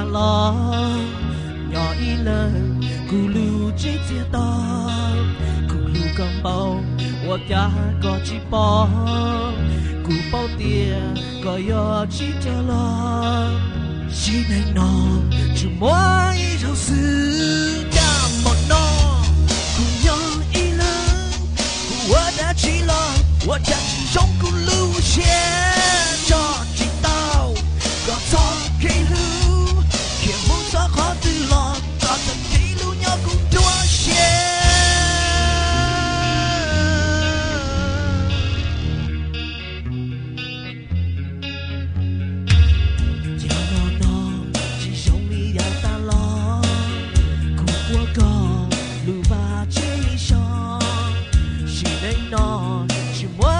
大了，nhỏ ý lần咕噜只接到，咕噜刚包，我家个只包，咕包爹个要只接了，是能弄，只摸一首诗，那么弄，咕nhỏ ý lần，咕我的起了，我家只用咕噜先，这知道，个错给路，也不算好的了。是能弄，是我。